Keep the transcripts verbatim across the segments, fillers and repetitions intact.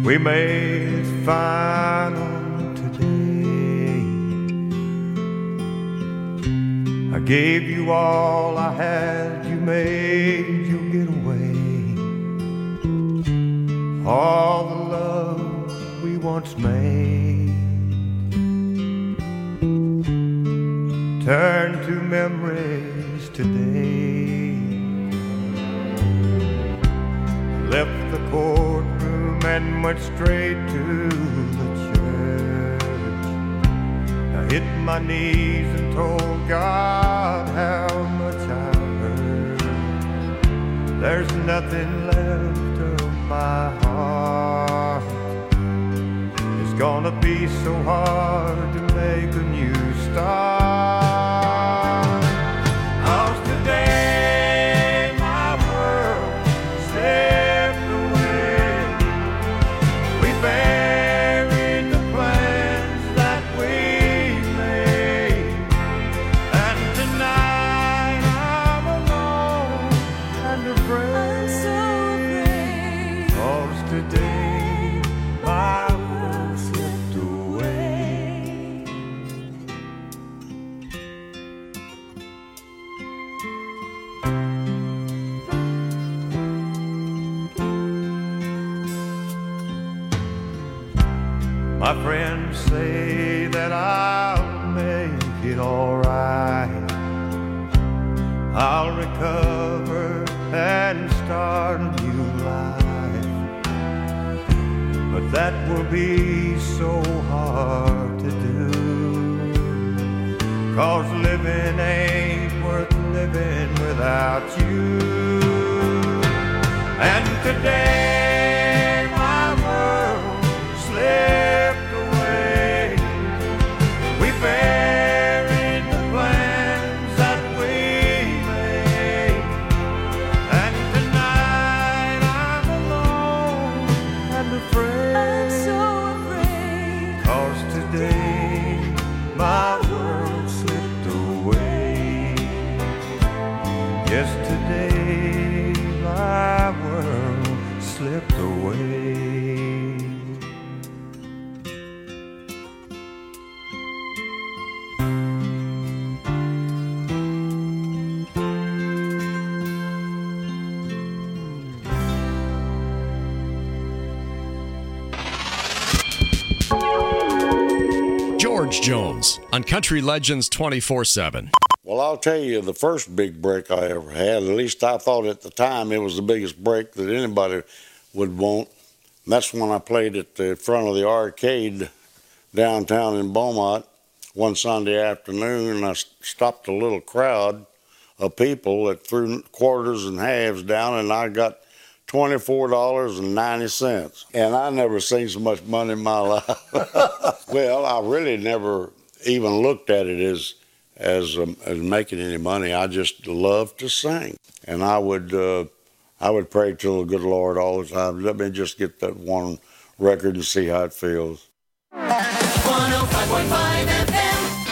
We made it final today. I gave you all I had, you made your getaway. All the love we once made turn to memories today. Left the courtroom and went straight to the church. I hit my knees and told God how much I hurt. There's nothing left of my heart. It's gonna be so hard to make a new start. 'Cause today my world slipped away. We buried the plans that we made, and tonight I'm alone and afraid. I'm so afraid. 'Cause today my world slipped away. My friends say that I'll make it all right. I'll recover and start a new life. But that will be so hard to do. 'Cause living ain't worth living without you. And today my world slipped away. We buried the plans that we made, and tonight I'm alone and afraid. I'm so afraid. 'Cause today my world slipped away. Yesterday my world slipped away. George Jones on Country Legends twenty-four seven. Well, I'll tell you, the first big break I ever had, at least I thought at the time it was the biggest break that anybody would want. And that's when I played at the front of the arcade downtown in Beaumont one Sunday afternoon, and I stopped a little crowd of people that threw quarters and halves down, and I got twenty-four dollars and ninety cents. And I never seen so much money in my life. Well, I really never even looked at it as as um, as making any money. I just loved to sing, and I would uh, I would pray to the good Lord all the time. Let me just get that one record and see how it feels. one oh five point five F M.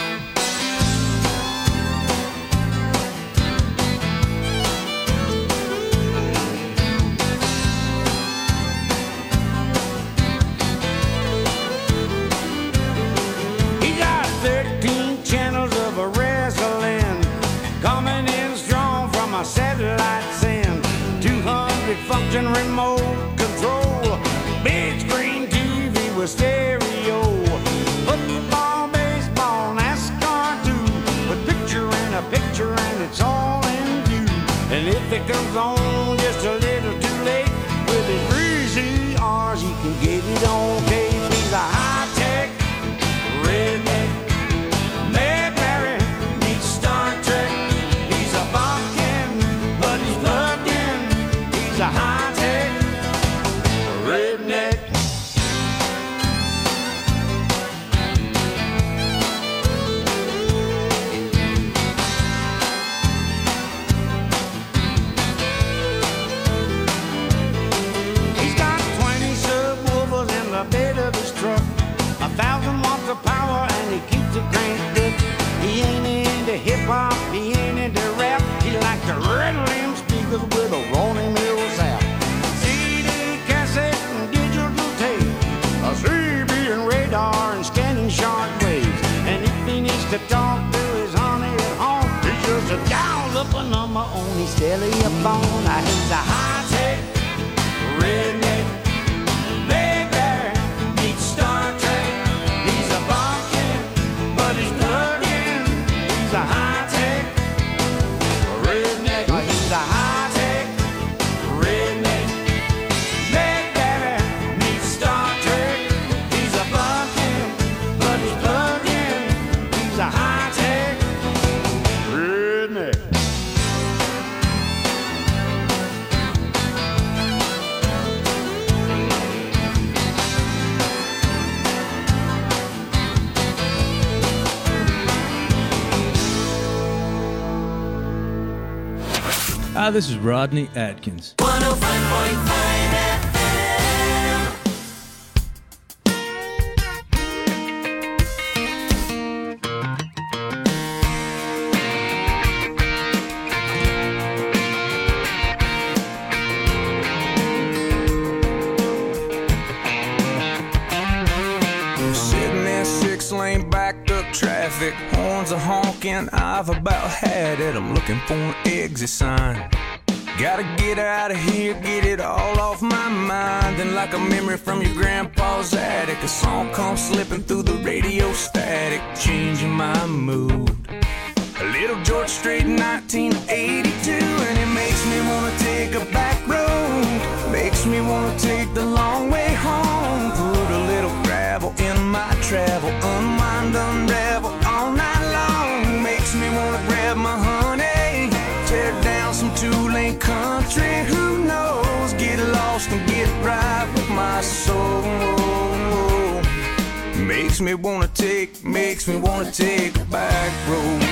He got thirteen channels of a wrestling coming in strong from a satellite send. two hundred function remote control, big screen T V with stereo, football, baseball, NASCAR too, with picture and a picture and it's all in view. And if it comes on just a little too late, with his three C Rs he can get it on tape. He's a high-tech redneck. Mad Mary meets Star Trek. He's a bumpkin, but he's plugged in. He's a high-tech redneck. telephone. He's a high-tech redneck. Baby meets Star Trek. He's a bumpkin, but he's plugging. He's a high-tech redneck. He's a high-tech redneck. Baby meets Star Trek. He's a bumpkin, but he's plugging. He's a high-tech redneck. Hi, this is Rodney Atkins. one oh five point five F M. Sitting in six-lane backed up traffic, horns are honking, I've about had it. I'm looking for an exit sign. Gotta get out of here, get it all off my mind. And like a memory from your grandpa's attic, a song comes slipping through the radio static, changing my mood. A little George Strait in nineteen eighty-two, and it makes me wanna take a back road. Makes me wanna take the long way home. Put a little gravel in my travel, unwind, unravel all night long. Makes me wanna grab my honey, tear down some two-lane country. Who knows? Get lost and get right with my soul. Makes me wanna take, makes me wanna take a back road.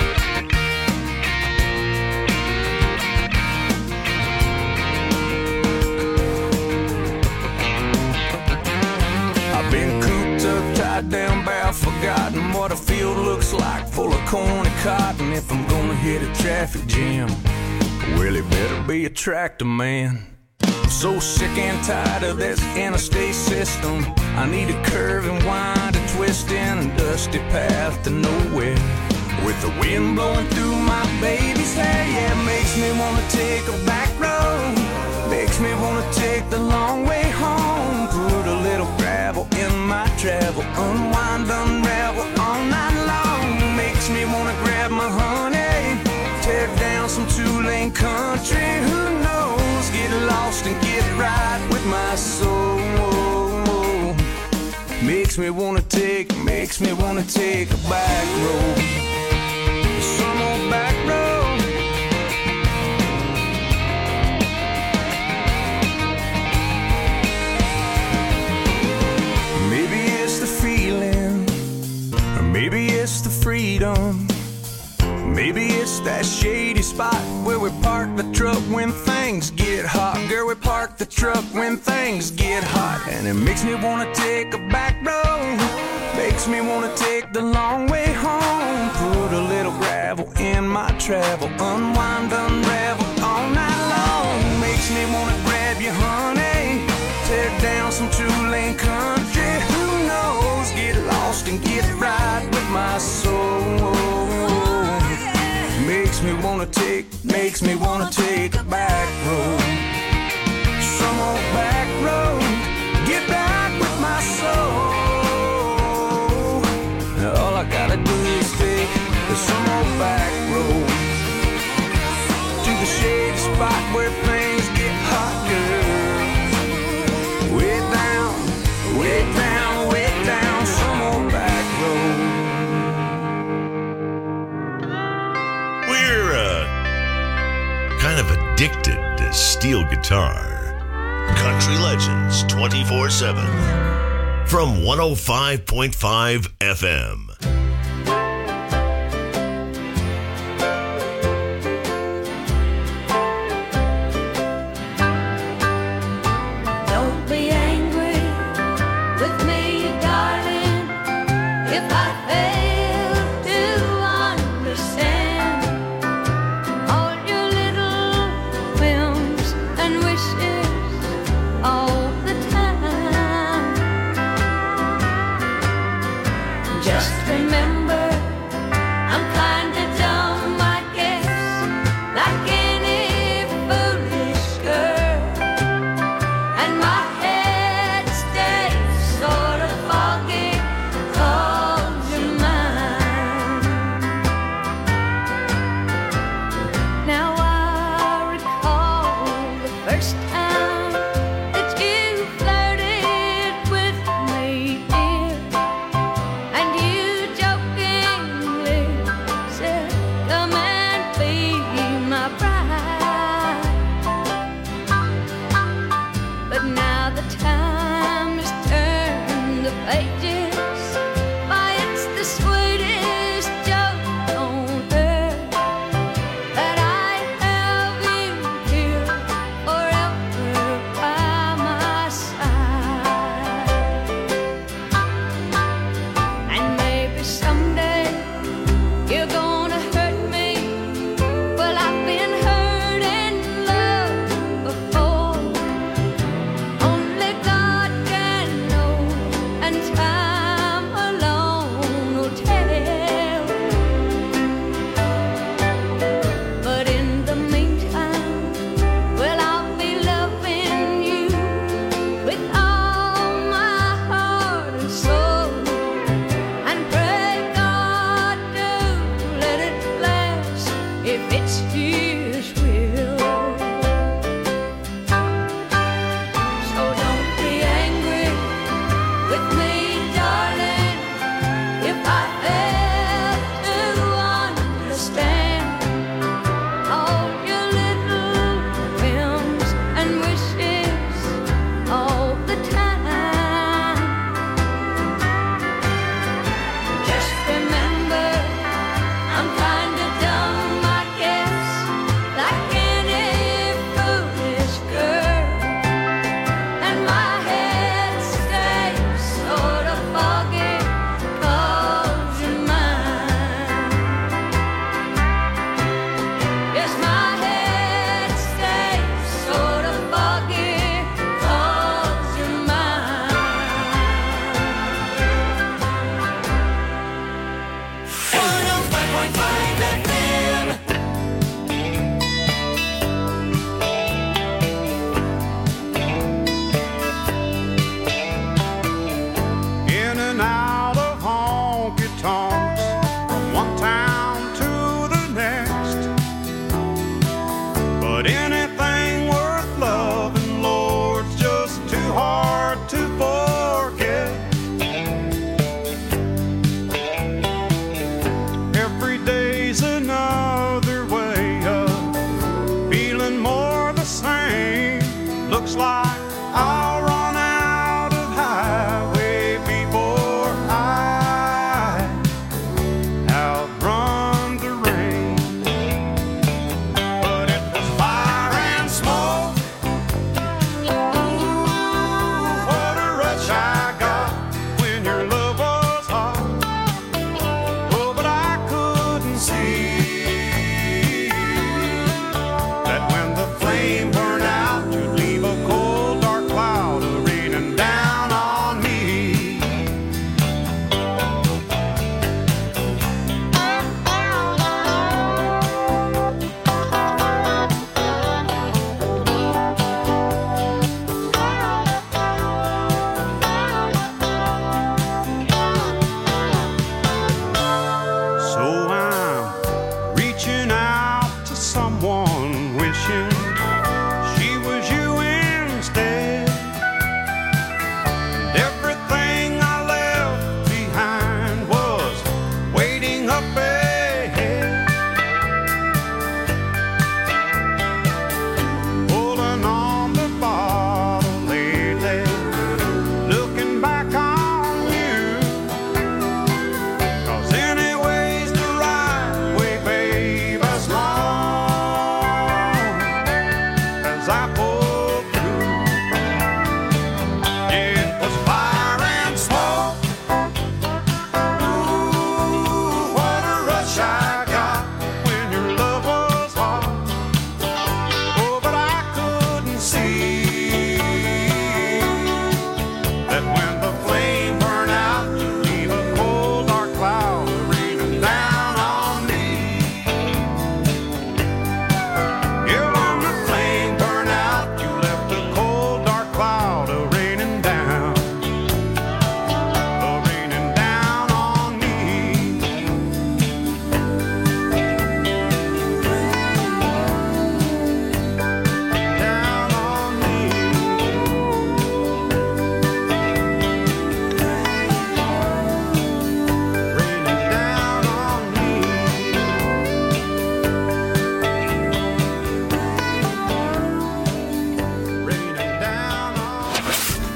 I've been cooped up, tied down, bow, forgotten what a field looks like, full of corn and cotton. If I'm gonna hit a traffic jam, well, it better be a tractor man. I'm so sick and tired of this interstate system. I need a curve and wind and twist in a dusty path to nowhere, with the wind blowing through my baby's hair. Yeah, it makes me wanna take a back road. Makes me wanna take the long way home. Put a little gravel in my travel, unwind, unravel all night long. Makes me wanna grab my honey, tear down some two-lane country. Who knows? Get lost and get right with my soul. Makes me wanna take, makes me wanna take a back road. Some old back road. Maybe it's the feeling, or maybe it's the freedom. Maybe it's that shady spot where we park the truck when things get hot. Girl, we park the truck when things get hot. And it makes me wanna take a back road. Makes me wanna take the long way home. Put a little gravel in my travel, unwind, unravel all night long. Makes me wanna grab you, honey, tear down some two-lane country. Who knows? Get lost and get right with my soul. Makes me wanna take, makes me wanna take a back road. Some old back road, get back with my soul. All I gotta do is take some old back road to the shady spot where things get hot, girl. Way down, way down, way down, some old back road. We're uh, kind of addicted to steel guitar. Country Legends twenty-four seven from one oh five point five F M. Don't be angry with me, darling, if I fail to understand all your little whims and wishes all the time. Just remember That when the flame burned out, you'd leave a cold, dark cloud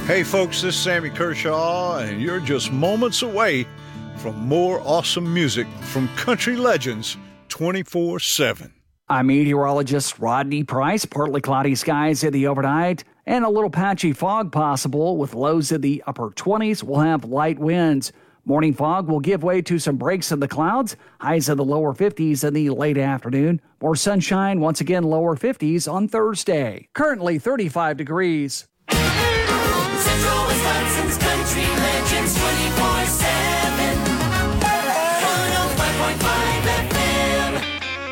Hey folks, this is Sammy Kershaw, and you're just moments away from more awesome music from Country Legends twenty-four seven. I'm meteorologist Rodney Price. Partly cloudy skies in the overnight and a little patchy fog possible with lows in the upper twenties. We'll have light winds. Morning fog will give way to some breaks in the clouds. Highs in the lower fifties in the late afternoon. More sunshine, once again lower fifties on Thursday. Currently thirty-five degrees. Central Wisconsin's Country Legends twenty-four seven. one oh five point five F M.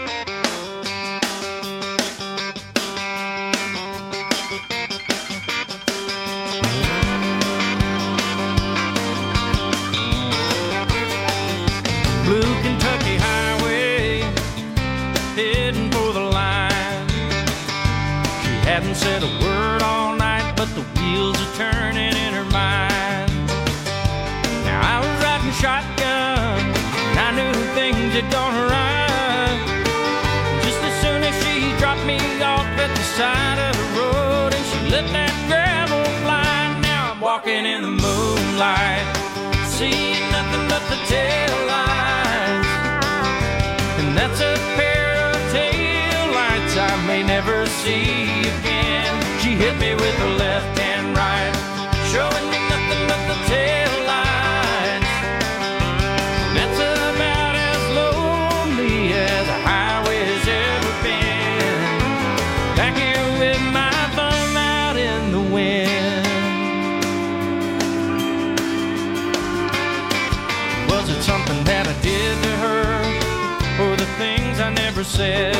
Blue Kentucky Highway, heading for the line. She hadn't said a word all night, but the wheels are turning in her mind. Now I was riding shotgun, and I knew things had gone right. Just as soon as she dropped me off at the side of the road, and she let that gravel fly. Now I'm walking in the moonlight, seeing nothing but the tail lights. And that's a pair of tail lights I may never see again. She hit me with her left and right, showing me nothing but the tail lights. And that's about as lonely as a highway's ever been. Back here with my thumb out in the wind. Was it something that I did to her, or the things I never said?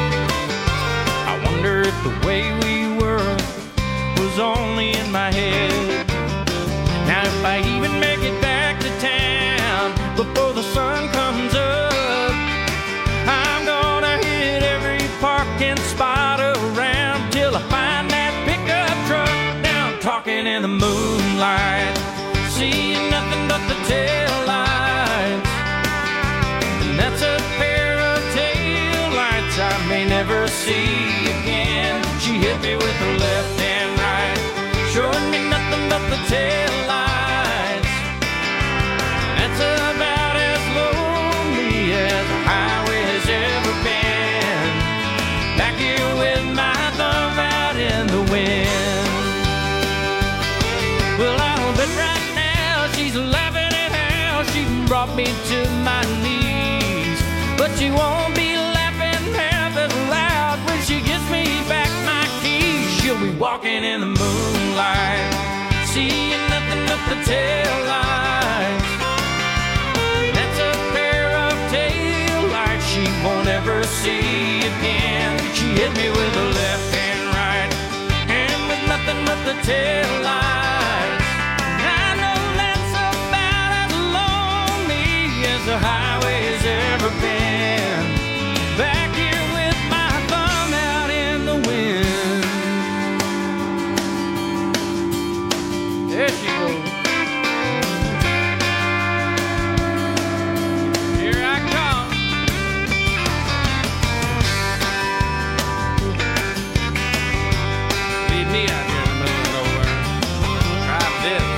I wonder if the way we were was only in my head. Now if I even make it back to town before the sun comes up, I'm gonna hit every parking spot around till I find that pickup truck. Now I'm talking in the moonlight, seeing nothing but the tail lights. And that's a pair of tail lights I may never see again. She hit me with her left and right, showing me nothing but the tail lights. That's about as lonely as a highway has ever been. Back here with my thumb out in the wind. Well, I'll bet right now she's laughing at how she brought me to my knees. But she won't be laughing half as loud when she gives me back my keys. She'll be walking in the moonlight, seeing nothing but the tail lights. That's a pair of tail lights she won't ever see again. She hit me with her left and right, and with nothing but the tail lights. I know that's about as lonely as the highway's ever been. Back here with my thumb out in the wind. There she goes. Here I come. Leave me out here in the middle of nowhere. Try this.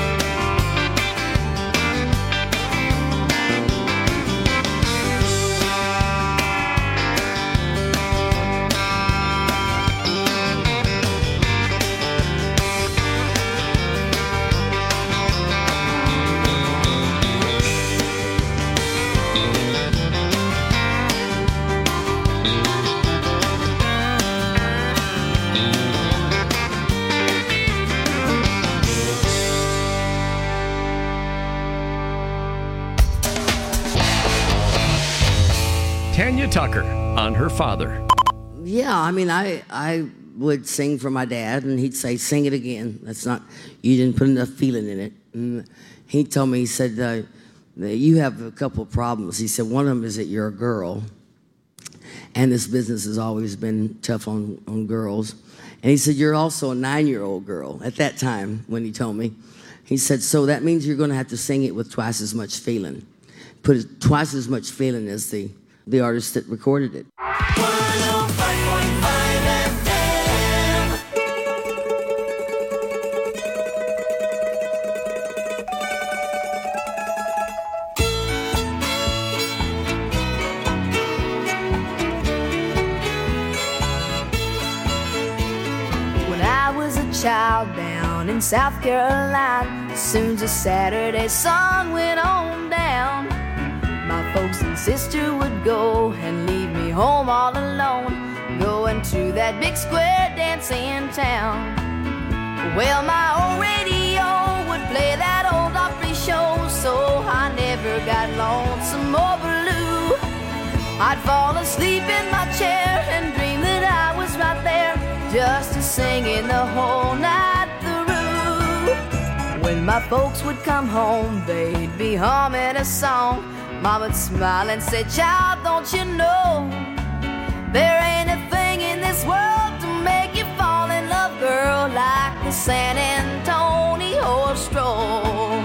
Tanya Tucker on her father. Yeah, I mean, I I would sing for my dad, and he'd say, "Sing it again. That's not, you didn't put enough feeling in it." And he told me, he said, uh, "You have a couple of problems." He said, "One of them is that you're a girl, and this business has always been tough on, on girls." And he said, "You're also a nine-year-old girl." At that time, when he told me, he said, "So that means you're going to have to sing it with twice as much feeling. Put it, twice as much feeling as the the artist that recorded it." child down in South Carolina. Soon as the Saturday sun went on down, my folks and sister would go and leave me home all alone, going to that big square dance in town. Well, my old radio would play that old Opry show, so I never got lonesome or blue. I'd fall asleep in my chair and dream that I was right there, just a singing the whole night through. When my folks would come home, they'd be humming a song. Mom would smile and say, child, don't you know, there ain't a thing in this world to make you fall in love, girl, like the San Antonio stroll.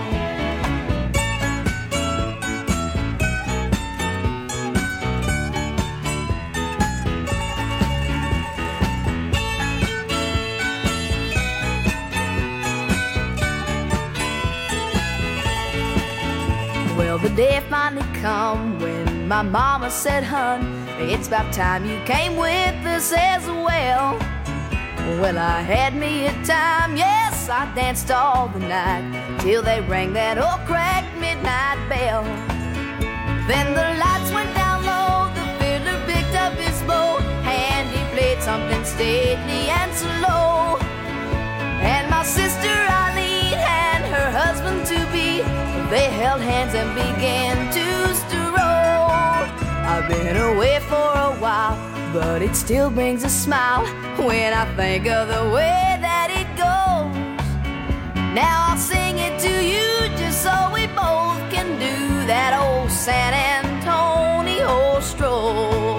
Well, the day finally come when my mama said, hun, it's about time you came with us as well. Well, I had me a time, yes, I danced all the night, till they rang that old cracked midnight bell. Then the lights went down low, the fiddler picked up his bow, and he played something stately and slow. And my sister Eileen and her husband to be, they held hands and began to stroll. I've been away for a while, but it still brings a smile when I think of the way that it goes. Now I'll sing it to you just so we both can do that old San Antonio stroll.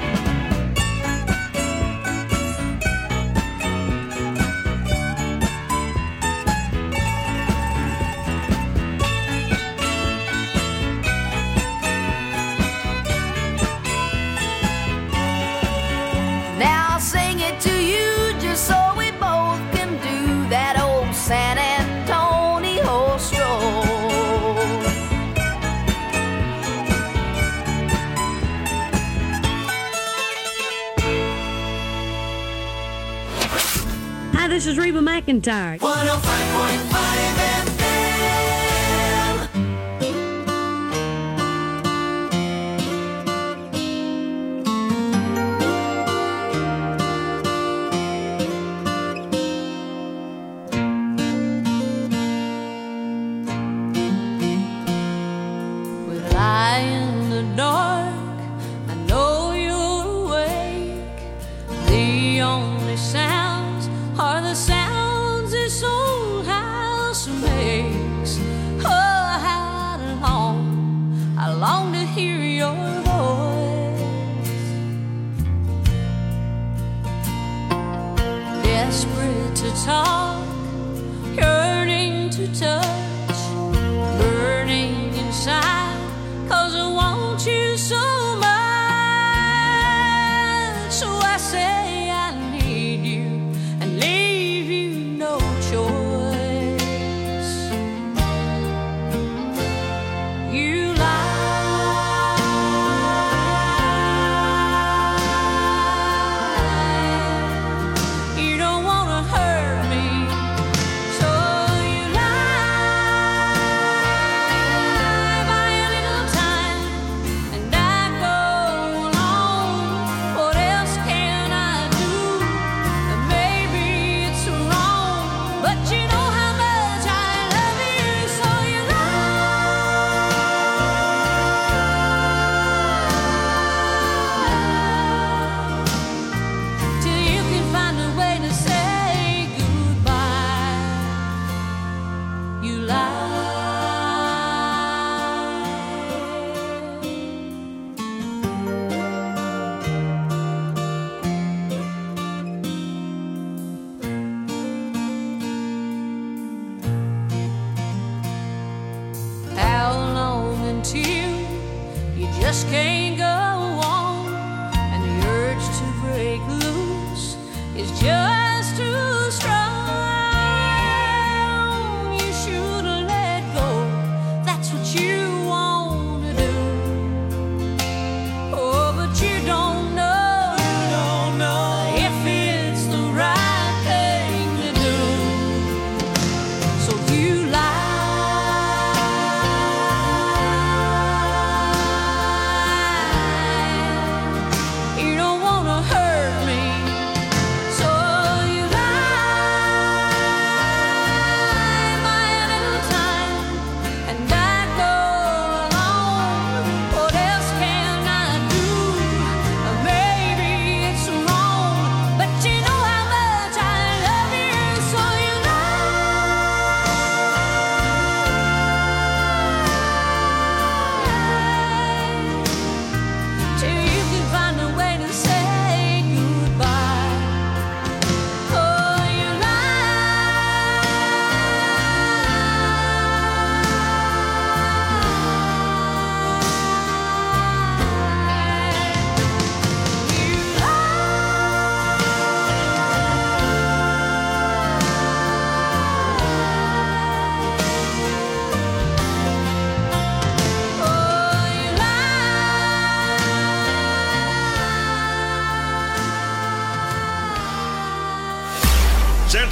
Now I'll sing it to you just so we both can do that old San Antonio stroll. Hi, this is Reba McEntire. one oh five point five F M. We lie in the dark, I know you're awake. The only sounds are the sounds this old house makes. Oh, how long, I long to hear your voice. Desperate to talk, yearning to touch, burning inside, 'cause I want you so much. So I say I need you and leave you no choice. You lie, you don't wanna hurt me, so you lie.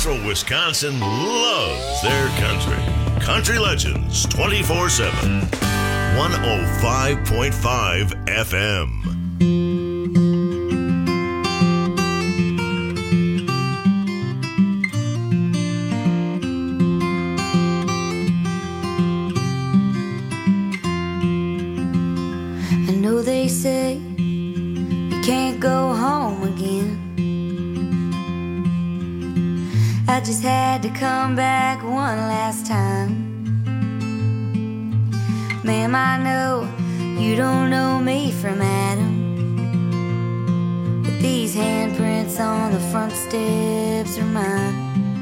Central Wisconsin loves their country. Country Legends twenty-four seven. one oh five point five F M. I know they say you can't go home again. I just had to come back one last time. Ma'am, I know you don't know me from Adam, but these handprints on the front steps are mine.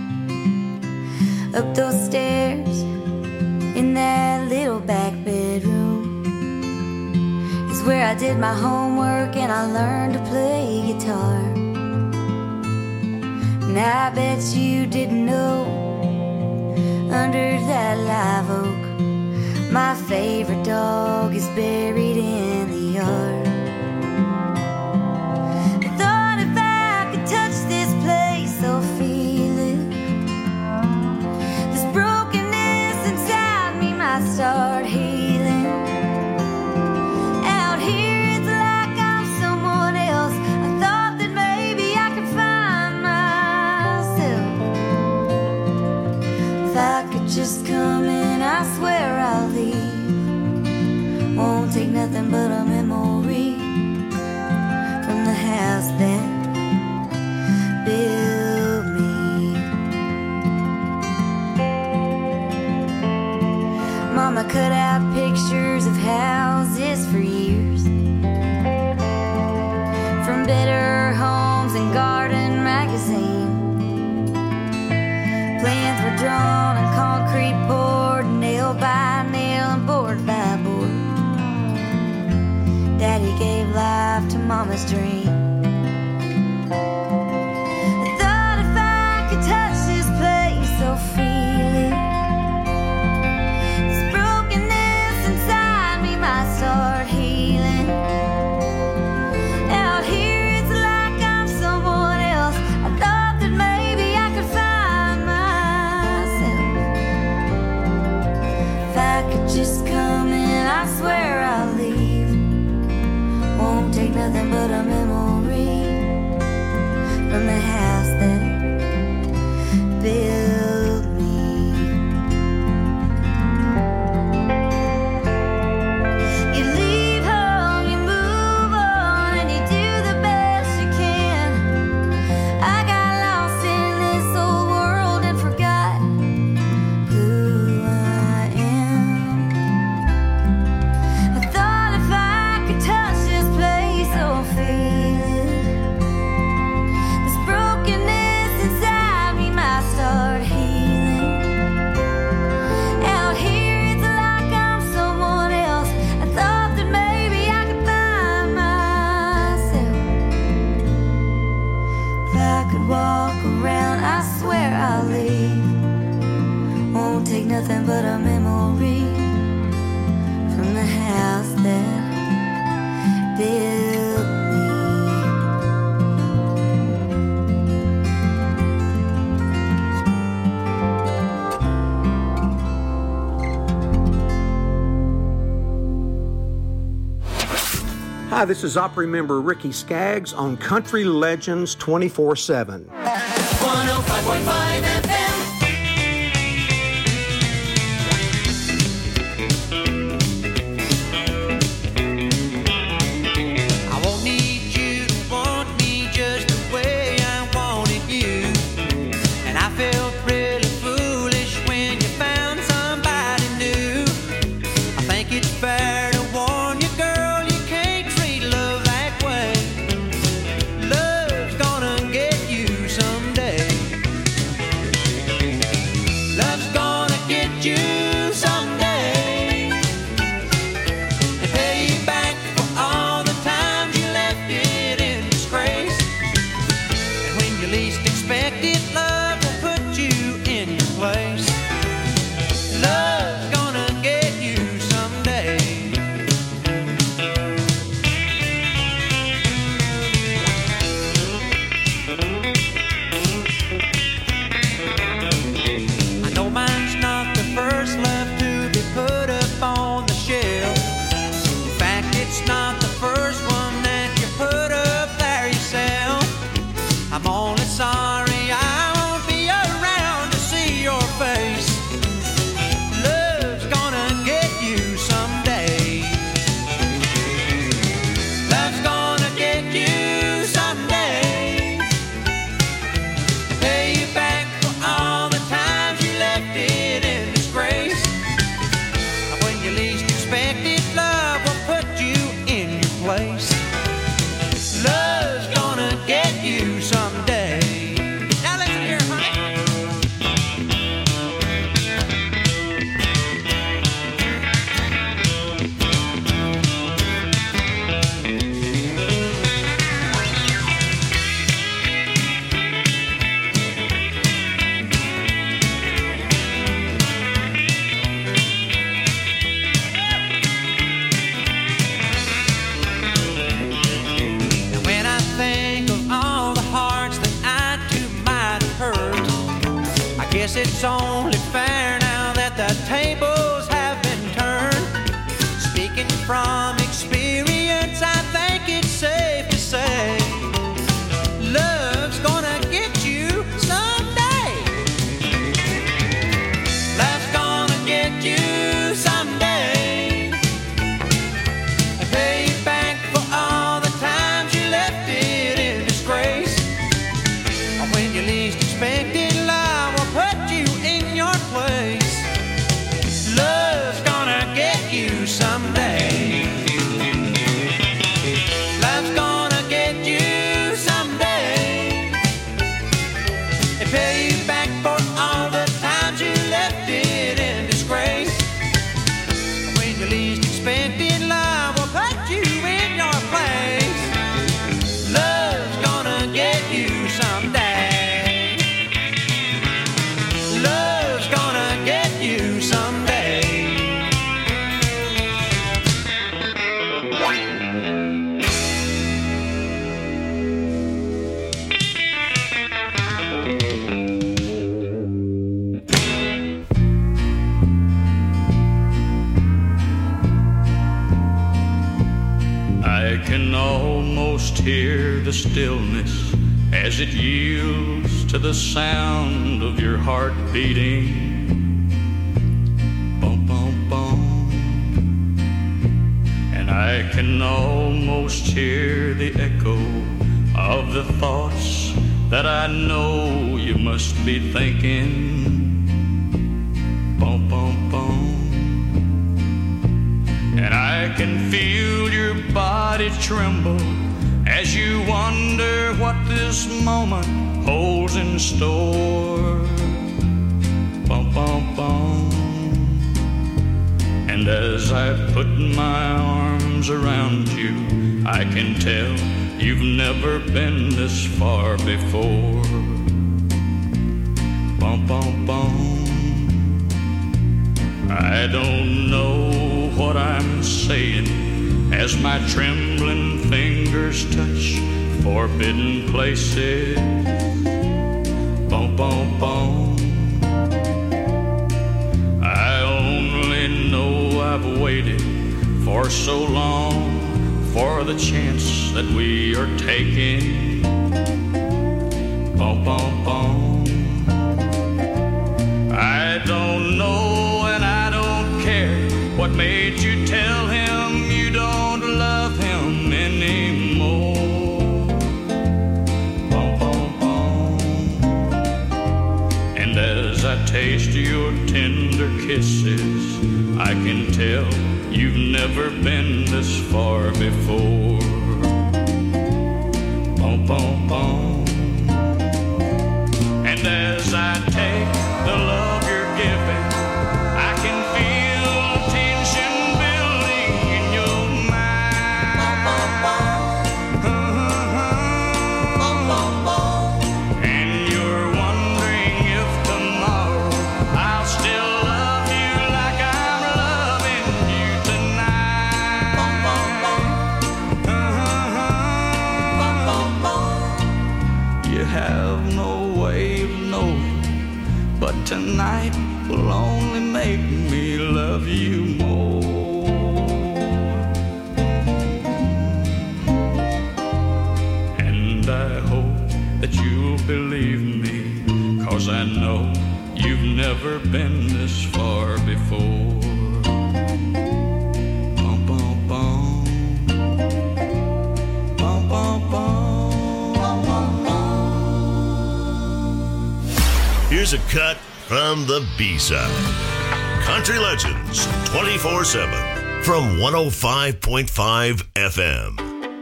Up those stairs in that little back bedroom is where I did my homework and I learned to play guitar. And I bet you didn't know, under that live oak, my favorite dog is buried in the yard. I thought if I could touch this place, I'll feel it. This brokenness inside me might start healing. Out here it's like I'm someone else. I thought that maybe I could find myself. If I could just come in, I swear I'll leave. Won't take nothing but a memory from the house that built me. Mama cut out pictures of houses for years, from Better Homes and Garden magazine. Plans were drawn and concrete poured, nail by nail and board by board. Daddy gave life to Mama's dream. I thought if I could touch this place, I'll feel it. This brokenness inside me might start healing. Out here it's like I'm someone else. I thought that maybe I could find myself. If I could just come in, I swear I'll leave. Won't take nothing but a memory from the house that built me. You leave home, you move on, and you do the best you can. I got lost in this old world and forgot who I am. I thought if I could touch this place, I'll feel it. This brokenness inside me might start healing. Out here it's like I'm someone else. I thought that maybe I could find myself. If I could walk around, I swear I'll leave. Won't take nothing but a memory from the house that built me. Hi, this is opera member Ricky Skaggs on Country Legends twenty-four seven. one oh five point five F M. I won't need you to want me just the way I wanted you. And I felt really foolish when you found somebody new. I think it's fair to warn you, girl, you can't treat love that way. Love's gonna get you someday. can almost hear the stillness as it yields to the sound of your heart beating. Bum, bum, bum. And I can almost hear the echo of the thoughts that I know you must be thinking. Bum, bum, bum. And I can feel your body tremble as you wonder what this moment holds in store. Bum, bum, bum. And as I put my arms around you, I can tell you've never been this far before. Bum, bum, bum. I don't know what I'm saying as my trembling fingers touch forbidden places. Bum, bum, bum. I only know I've waited for so long for the chance that we are taking. Bum, bum, bum. I don't know and I don't care what made you tell him you don't love him anymore. Bum, bum, bum. And as I taste your tender kisses, I can tell you've never been this far before. Bum, bum, bum. And as I take the love you're giving, I can feel the tension building in your mind. Bum, bum, bum. And you're wondering if tomorrow I'll still love you like I'm loving you tonight. Bum, bum, bum. You have no way of knowing, but tonight will only make me love you more. And I hope that you'll believe me, 'cause I know you've never been this far before. Bum, bum, bum. Bum, bum, bum. Bum, bum, bum. Here's a cut from the B-side. Country Legends twenty-four seven from one oh five point five F M.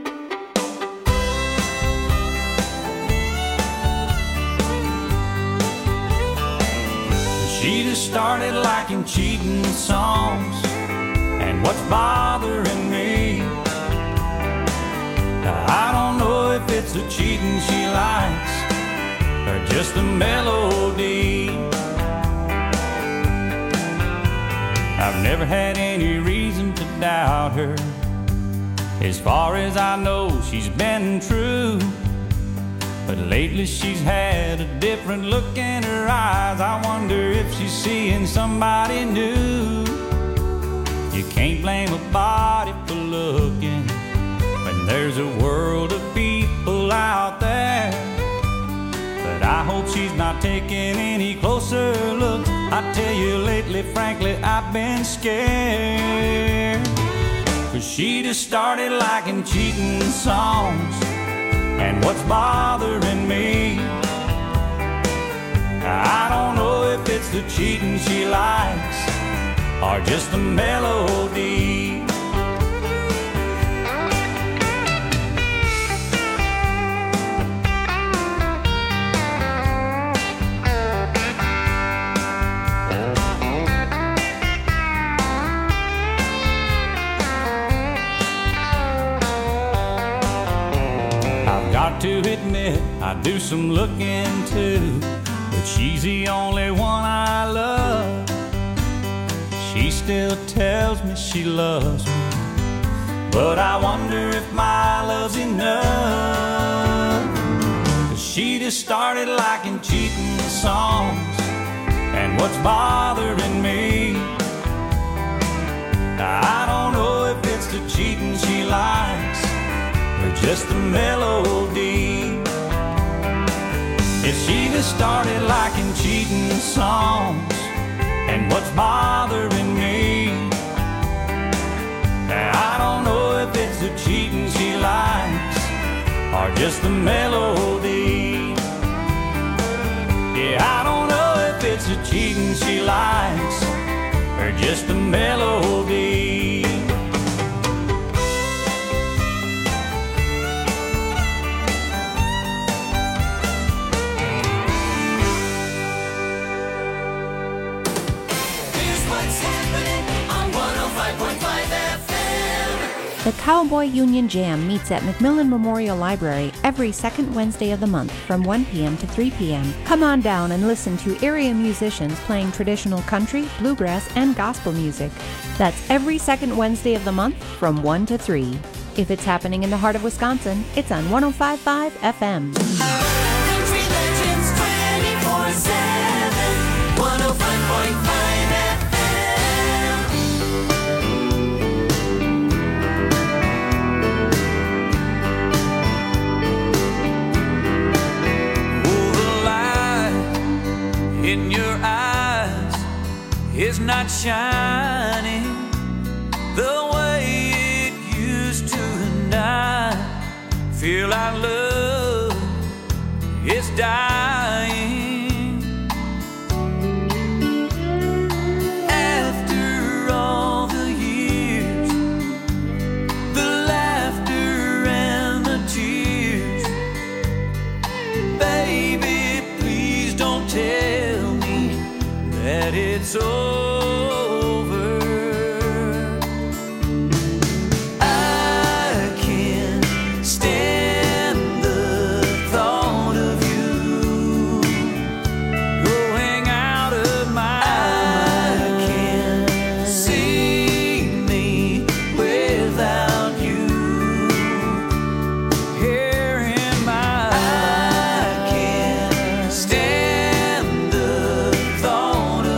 She just started liking cheating songs and what's bothering me. I don't know if it's the cheating she likes or just the melody. I've never had any reason to doubt her. As far as I know, she's been true. But lately she's had a different look in her eyes. I wonder if she's seeing somebody new. You can't blame a body for looking when there's a world of people out there. But I hope she's not taking any closer looks. I tell you lately, frankly, I've been scared. 'Cause she just started liking cheating songs and what's bothering me. I don't know if it's the cheating she likes or just the melody. To admit I do some looking too, but she's the only one I love. She still tells me she loves me, but I wonder if my love's enough. 'Cause she just started liking cheating songs and what's bothering me. I don't know if it's the cheating she likes just the melody. If she'd have started liking cheating songs and what's bothering me, now I don't know if it's the cheating she likes or just the melody. Yeah, I don't know if it's the cheating she likes or just the melody. The Cowboy Union Jam meets at McMillan Memorial Library every second Wednesday of the month from one p.m. to three p.m. Come on down and listen to area musicians playing traditional country, bluegrass, and gospel music. That's every second Wednesday of the month from one to three. If it's happening in the heart of Wisconsin, it's on one oh five point five F M. Country Legends twenty-four seven, one oh five point five F M. In your eyes is not shining the way it used to, and I feel our love is dying. After all the years, the laughter and the tears, baby, please don't tell that it's over. I can't stand the thought of you going out of my mind. I can't see me without you here in my life. I can't stand the thought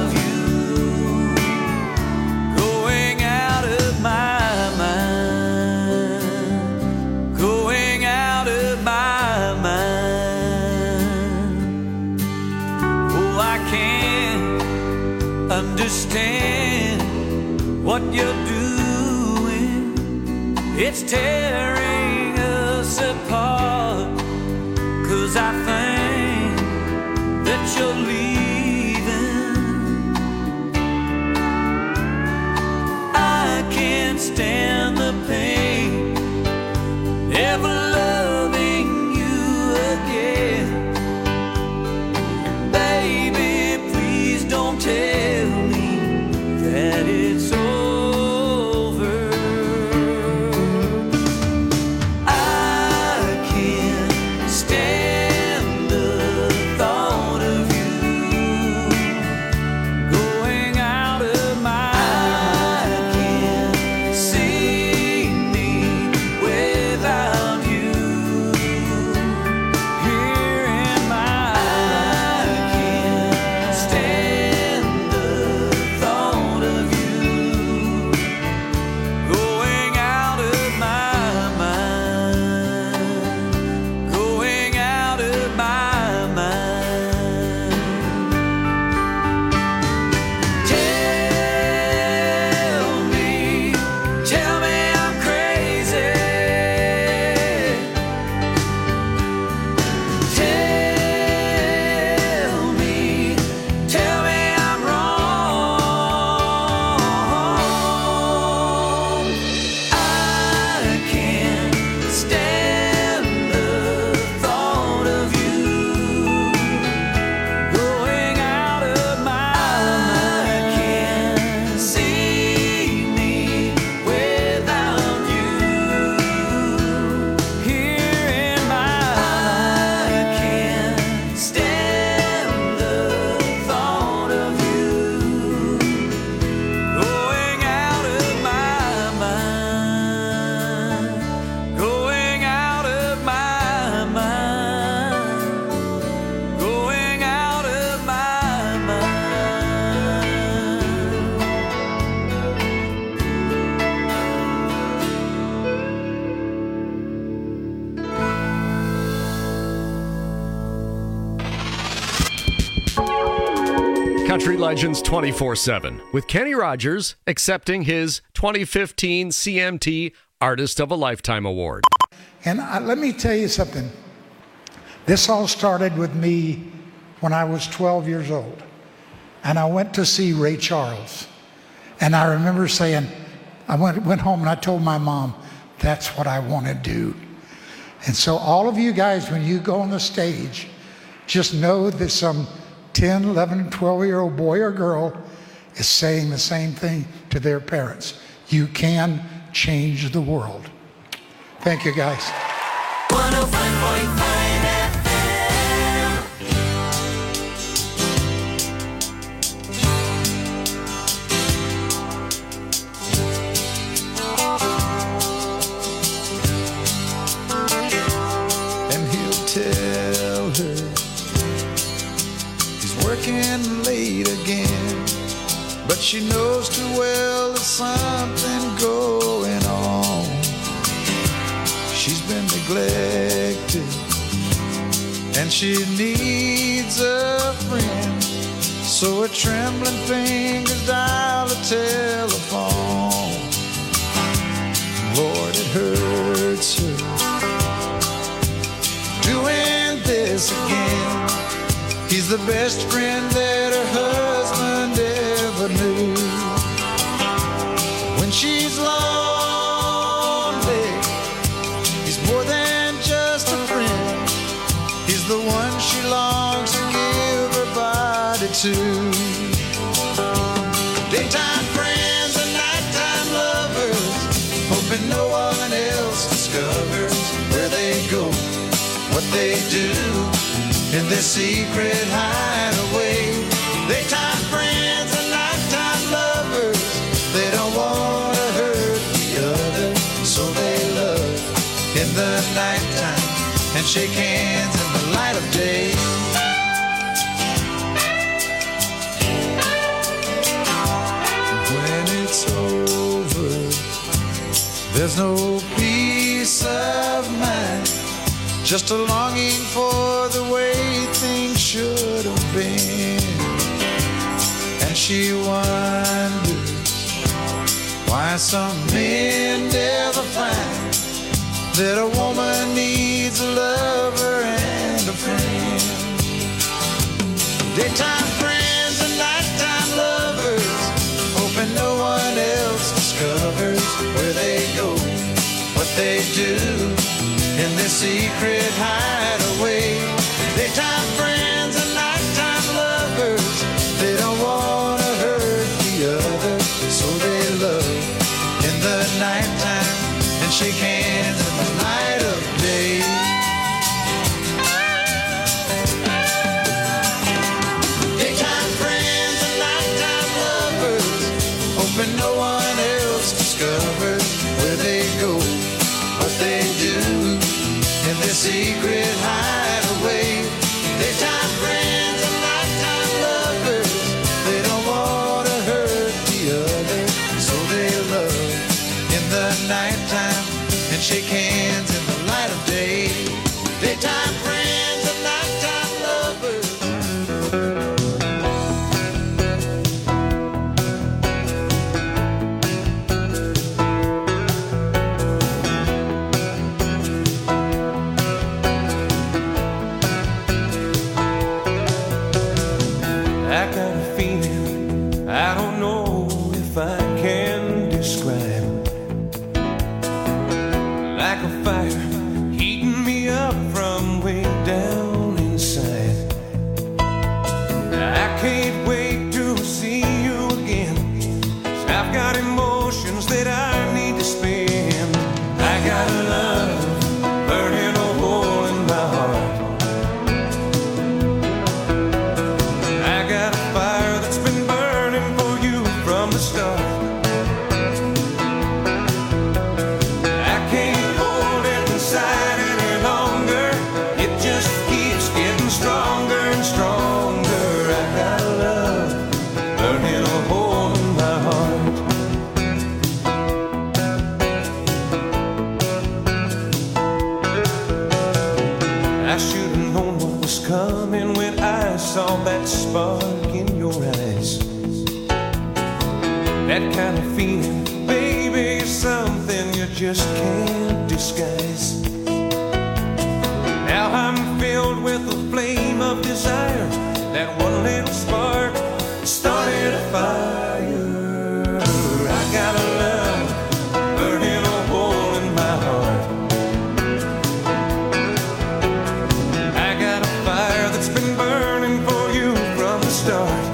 understand what you're doing. It's tearing us apart, 'cause I think that you're leaving. I can't stand the pain, never loving you again. Baby, please don't tell me that it's over. I can't stand the thought of you going out of my mind. I can't see Country Legends twenty-four seven with Kenny Rogers accepting his twenty fifteen C M T Artist of a Lifetime Award. And I, let me tell you something. This all started with me when I was twelve years old. And I went to see Ray Charles. And I remember saying, I went, went home and I told my mom, that's what I want to do. And so all of you guys, when you go on the stage, just know that some ten, eleven, twelve-year-old boy or girl is saying the same thing to their parents. You can change the world. Thank you, guys. one oh five point five F M. And he'll tell her he's working late again, but she knows too well there's something going on. She's been neglected and she needs a friend, so her trembling fingers dial a telephone. Lord, it hurts her doing this again. He's the best friend that her husband ever knew. When she's lonely, he's more than just a friend. He's the one she longs to give her body to. Daytime friends and nighttime lovers, hoping no one else discovers where they go, what they do in their secret hideaway. Daytime friends and nighttime lovers, they don't want to hurt the other, so they love in the nighttime and shake hands in the light of day. When it's over, there's no peace of mind, just a longing for the way things should have been. And she wonders why some men never find that a woman needs a lover and a friend. Daytime friends and nighttime lovers, hoping no one else discovers where they go, what they do in their secret hideaway. Daytime friends and nighttime lovers, they don't want to hurt the other, so they love in the nighttime and shake hands in the light of day. That kind of feeling, baby, is something you just can't disguise. Now I'm filled with the flame of desire. That one little spark started a fire. I got a love burning a hole in my heart. I got a fire that's been burning for you from the start.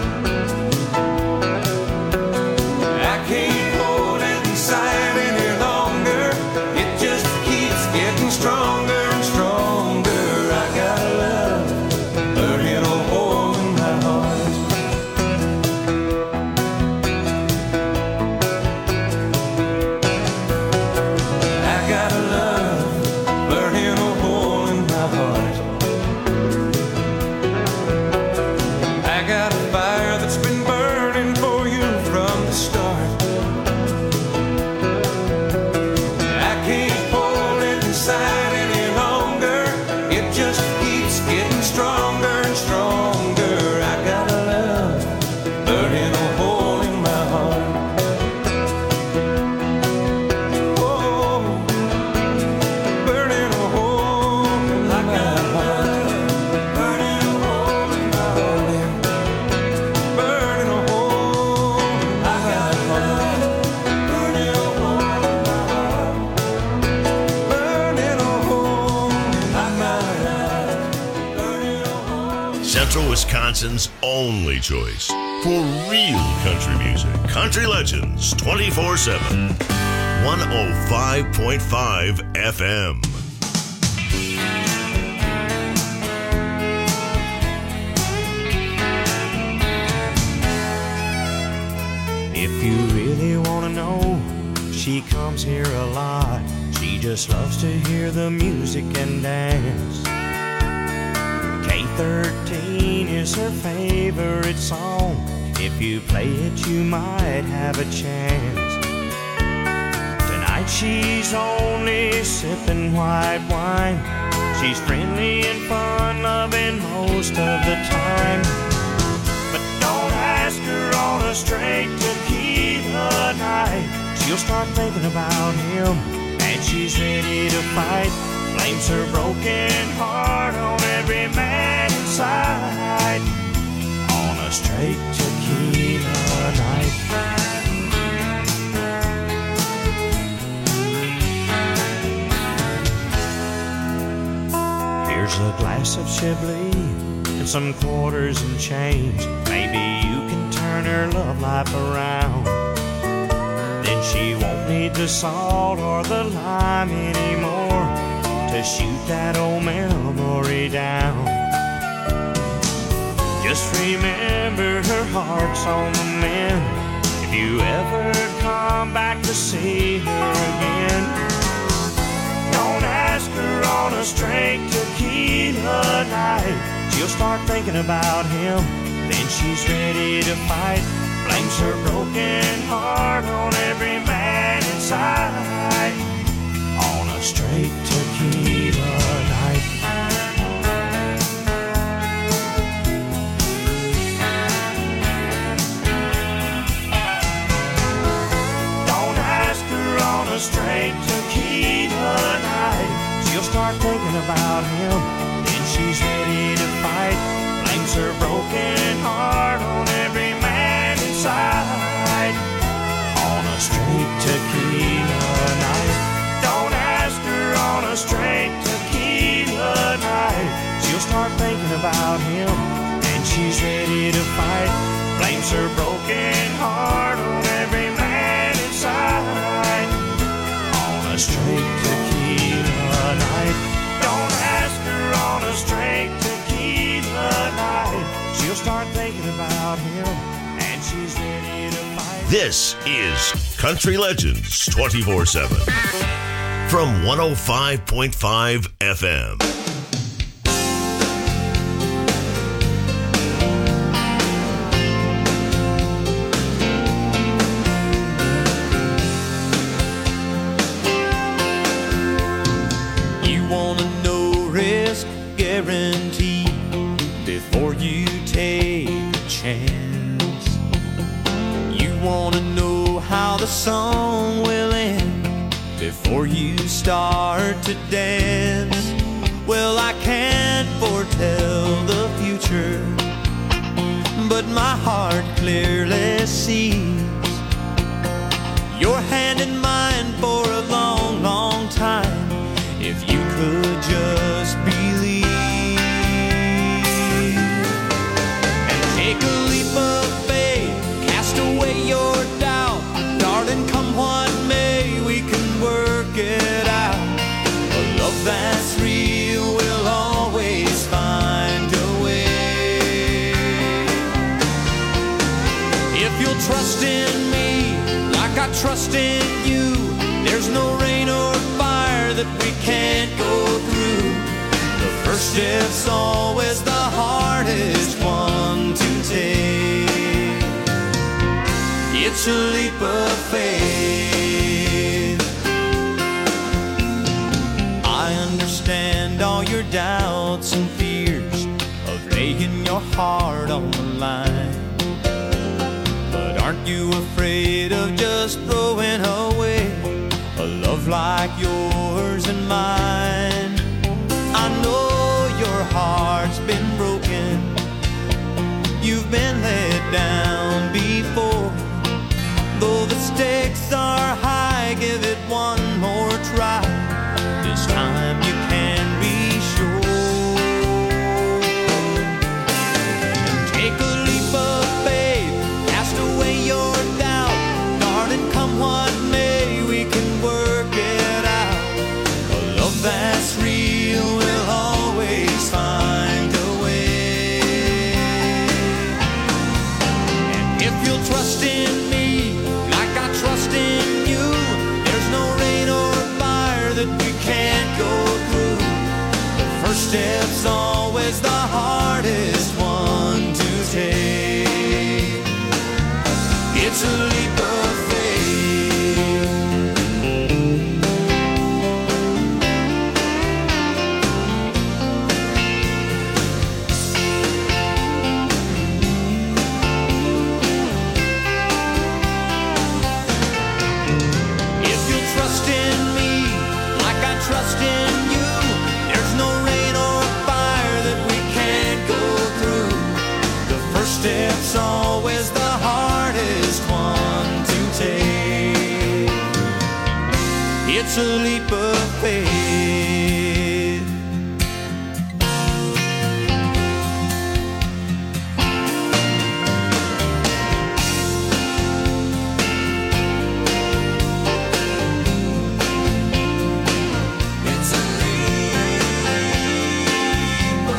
I can't hold it inside any longer. It just keeps getting stronger and stronger. I got a love burning a hole in my heart. I got a love burning a hole in my heart. I got a fire that's been burning for you from the start. I can't hold it inside any longer. It just keeps getting stronger and stronger. I got a love burning a hole in my heart. Oh, burning a hole in my heart. Burning a hole in my heart. Burning a hole. I got a love burning a hole in my heart. Burning a hole in my heart. Central Wisconsin's only choice for real country music. Country Legends twenty-four seven. one oh five point five F M. If you really want to know, she comes here a lot. She just loves to hear the music and dance. K thirteen is her favorite song. If you play it, you might have a chance. Tonight she's only sipping white wine. She's friendly and fun-loving most of the time. But don't ask her on a straight tequila night. She'll start thinking about him, and she's ready to fight. Blames her broken heart on every man inside. On a straight tequila night. Here's a glass of Chablis and some quarters and change. Maybe you can turn her love life around. Then she won't need the salt or the lime anymore to shoot that old memory down. Just remember her heart's on the mend. If you ever come back to see her again, don't ask her on a straight tequila night. She'll start thinking about him, then she's ready to fight. Blames her broken heart on every man inside. On a straight tequila night. Don't ask her on a straight tequila night. She'll start thinking about him, then she's ready to fight. Blames her broken heart on every man inside. On a straight tequila night. Don't ask her on a straight tequila night. She'll start thinking about him, and she's ready to fight. Blames her broken heart on every man inside. On a straight tequila night. Don't ask her on a straight tequila night. She'll start thinking about him, and she's ready to fight. This is Country Legends twenty-four seven from one oh five point five F M. You wanna know risk guarantee before you take a chance. You wanna know how the song will end before you start to dance. Well, I can't foretell the future, but my heart clearly sees your hand in mine for a long, long time. If you could just believe and take a leap of faith, cast away your doubt, darling, come what may, we can work it out. A love that's real will always find a way. If you'll trust in me like I trust in you, there's no rain or fire that we can't go through. The first step's always the hardest one to take. It's a leap of faith. I understand all your doubts and fears of laying your heart on the line. But aren't you afraid of just throwing away a love like yours and mine? I know your heart's been broken, you've been let down before. Though the stakes are high, give it one more try. This time you can be sure. And take a leap of faith, cast away your doubt, darling, come what may, we can work it out. A love that's real will always find a way. And if you'll trust in me like I trust in you, there's no rain or fire that we can't go through. The first step's always the hardest one to take. It's a leap of faith. If you'll trust in me like I trust in you, there's no rain or fire that we can't go through. The first step's always the hardest one to take. It's a leap of faith. It's a leap of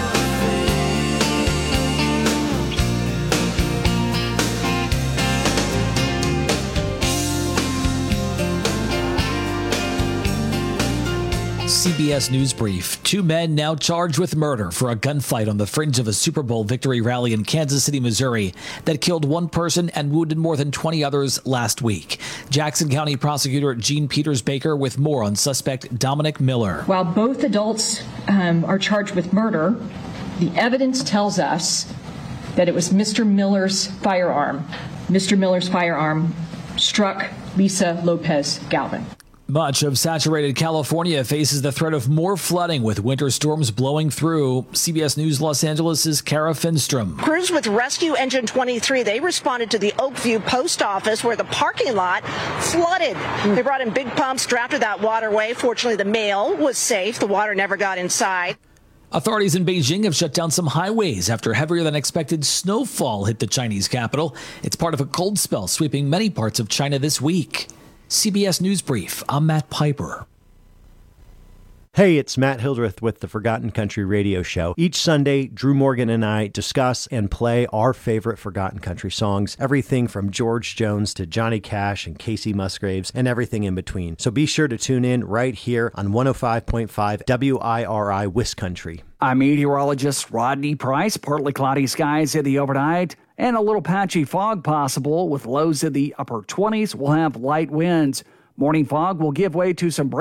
C B S News Brief. Two men now charged with murder for a gunfight on the fringe of a Super Bowl victory rally in Kansas City, Missouri, that killed one person and wounded more than twenty others last week. Jackson County Prosecutor Gene Peters Baker with more on suspect Dominic Miller. While both adults um, are charged with murder, the evidence tells us that it was Mister Miller's firearm. Mister Miller's firearm struck Lisa Lopez Galvin. Much of saturated California faces the threat of more flooding with winter storms blowing through. C B S News Los Angeles' Kara Finstrom. Crews with Rescue Engine twenty-three, they responded to the Oakview Post Office where the parking lot flooded. They brought in big pumps, drafted that waterway. Fortunately, the mail was safe. The water never got inside. Authorities in Beijing have shut down some highways after heavier than expected snowfall hit the Chinese capital. It's part of a cold spell sweeping many parts of China this week. C B S News Brief, I'm Matt Piper. Hey, it's Matt Hildreth with the Forgotten Country Radio Show. Each Sunday, Drew Morgan and I discuss and play our favorite Forgotten Country songs, everything from George Jones to Johnny Cash and Casey Musgraves and everything in between. So be sure to tune in right here on one oh five point five W I R I Wiscountry. I'm meteorologist Rodney Price. Partly cloudy skies in the overnight and a little patchy fog possible with lows in the upper twenties. We'll have light winds. Morning fog will give way to some